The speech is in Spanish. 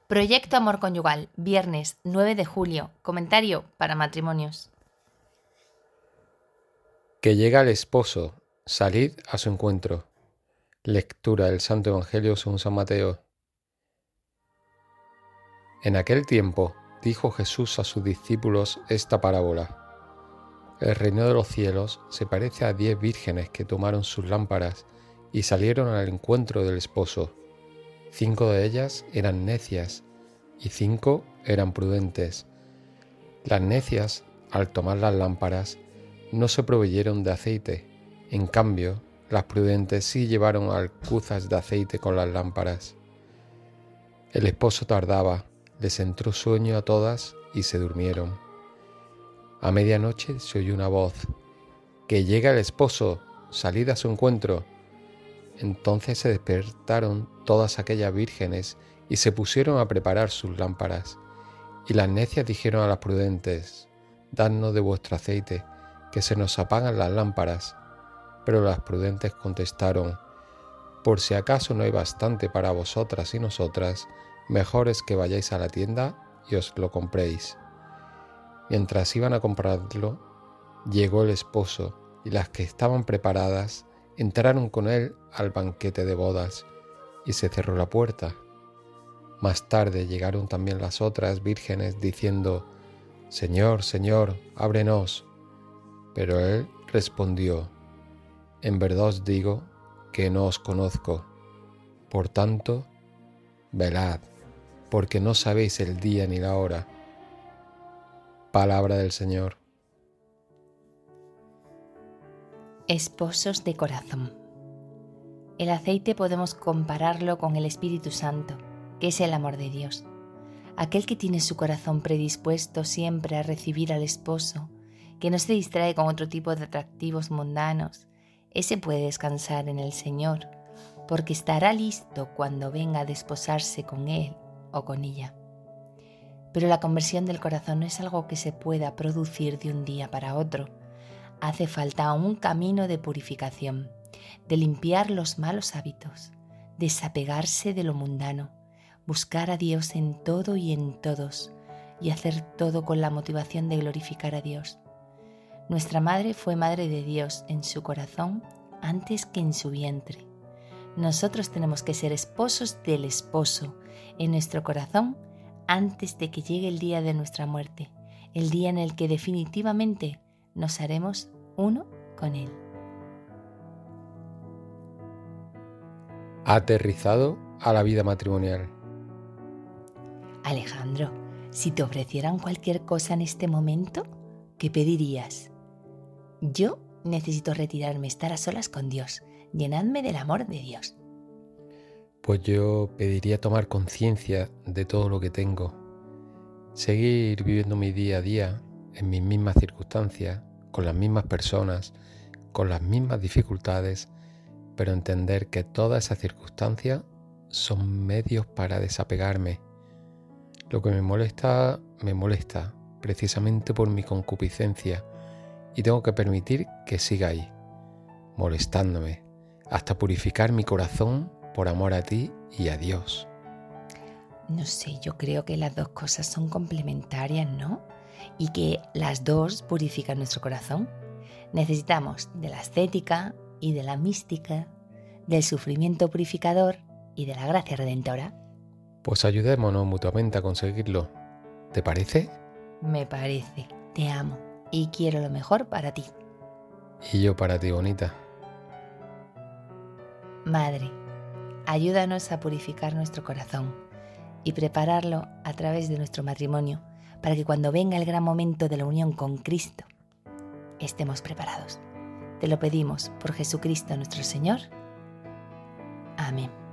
Proyecto Amor Conyugal, viernes 9 de julio, comentario para matrimonios. Que llega el esposo, salid a su encuentro. Lectura del Santo Evangelio según San Mateo. En aquel tiempo dijo Jesús a sus discípulos esta parábola. El reino de los cielos se parece a 10 vírgenes que tomaron sus lámparas y salieron al encuentro del esposo. 5 de ellas eran necias y 5 eran prudentes. Las necias, al tomar las lámparas, no se proveyeron de aceite. En cambio, las prudentes sí llevaron alcuzas de aceite con las lámparas. El esposo tardaba, les entró sueño a todas y se durmieron. A medianoche se oyó una voz: «Que llega el esposo, salid a su encuentro». Entonces se despertaron todas aquellas vírgenes y se pusieron a preparar sus lámparas. Y las necias dijeron a las prudentes: «Dadnos de vuestro aceite, que se nos apagan las lámparas». Pero las prudentes contestaron: «Por si acaso no hay bastante para vosotras y nosotras, mejor es que vayáis a la tienda y os lo compréis». Mientras iban a comprarlo, llegó el esposo, y las que estaban preparadas entraron con él al banquete de bodas, y se cerró la puerta. Más tarde llegaron también las otras vírgenes diciendo: «Señor, Señor, ábrenos». Pero él respondió: «En verdad os digo que no os conozco. Por tanto, velad, porque no sabéis el día ni la hora». Palabra del Señor. Esposos de corazón. El aceite podemos compararlo con el Espíritu Santo, que es el amor de Dios. Aquel que tiene su corazón predispuesto siempre a recibir al esposo, que no se distrae con otro tipo de atractivos mundanos, ese puede descansar en el Señor, porque estará listo cuando venga a desposarse con él o con ella. Pero la conversión del corazón no es algo que se pueda producir de un día para otro. Hace falta un camino de purificación, de limpiar los malos hábitos, desapegarse de lo mundano, buscar a Dios en todo y en todos, y hacer todo con la motivación de glorificar a Dios. Nuestra madre fue madre de Dios en su corazón antes que en su vientre. Nosotros tenemos que ser esposos del esposo en nuestro corazón antes de que llegue el día de nuestra muerte, el día en el que definitivamente nos haremos uno con Él. Aterrizado a la vida matrimonial. Alejandro, si te ofrecieran cualquier cosa en este momento, ¿qué pedirías? Yo necesito retirarme, estar a solas con Dios. Llenadme del amor de Dios. Pues yo pediría tomar conciencia de todo lo que tengo, seguir viviendo mi día a día en mis mismas circunstancias, con las mismas personas, con las mismas dificultades, pero entender que todas esas circunstancias son medios para desapegarme. Lo que me molesta precisamente por mi concupiscencia, y tengo que permitir que siga ahí, molestándome, hasta purificar mi corazón por amor a ti y a Dios. No sé, yo creo que las dos cosas son complementarias, ¿no? Y que las dos purifican nuestro corazón. Necesitamos de la ascética y de la mística, del sufrimiento purificador y de la gracia redentora. Pues ayudémonos mutuamente a conseguirlo. ¿Te parece? Me parece. Te amo y quiero lo mejor para ti. Y yo para ti, bonita. Madre, ayúdanos a purificar nuestro corazón y prepararlo a través de nuestro matrimonio para que cuando venga el gran momento de la unión con Cristo, estemos preparados. Te lo pedimos por Jesucristo nuestro Señor. Amén.